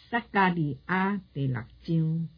撒迦利亞第6章。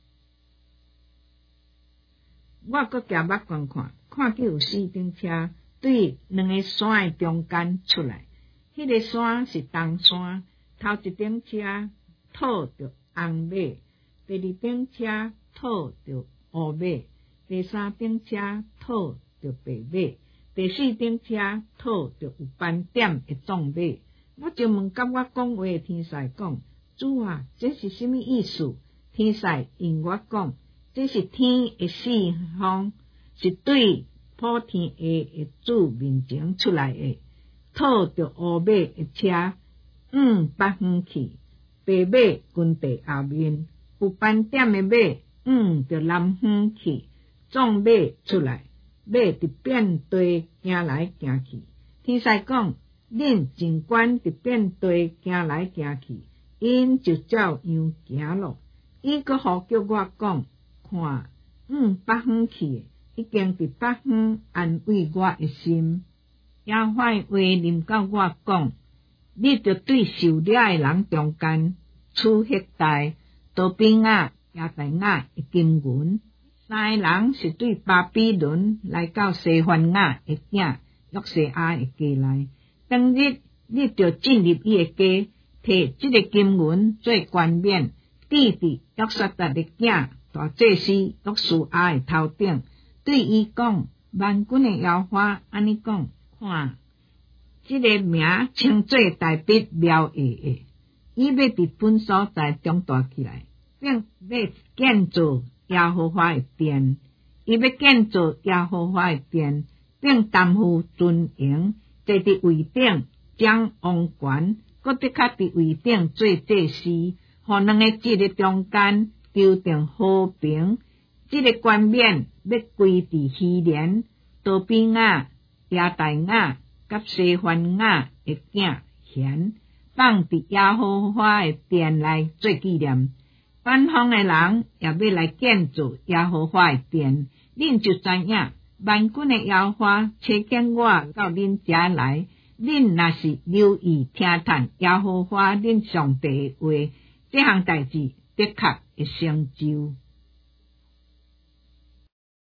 我閣行目觀看，看見有4頂車對2個山的中間出來。迄個山是東山，頭一頂車套着紅馬，第2頂車套着烏馬，第3頂車套着白馬，第4頂車套着有斑點的壯馬。我就問甲我講話的天使講：主啊，這是什麼意思？天使應我講：這是天的四方，是對普天下的主面前出來的。套着烏馬的車往北方去，白馬跟地後面，有斑點的馬往着南方去。壯馬出來，馬佇遍地行來行去。天使講：恁盡管佇遍地行來行去，因就照樣行咯。伊閣好叫我講：看，往北方去的，已經佇北方安慰我的心。耶和華的話臨到我講：你着對受掠的人中間取迄袋多比亞、亞大亞的金銀。3個人是對巴比倫來到西番雅的囝約西亞的家來。當日你着進入伊的家，摕這個金銀做冠冕，戴佇約瑟達的囝大祭司約書亞的頭頂，對伊講：萬軍的耶和華安尼講，看，這個名稱做大筆苗裔的，伊要佇本所在長大起來，並要建造耶和華的殿。伊要建造耶和華的殿，並擔負尊榮，坐佇位頂掌王權，閣得較佇位頂做祭司，互2個節的中間求定和平。這個冠冕要歸佇希連、多比亞、亞大亞甲西番雅的囝顯，放佇耶和華的殿內做紀念。北方的人也要來建造耶和華的殿，恁就知影，萬軍的耶和華差遣我到恁遮來。恁若是留意聽嘆耶和華恁上帝的話，這項代志的確會成就。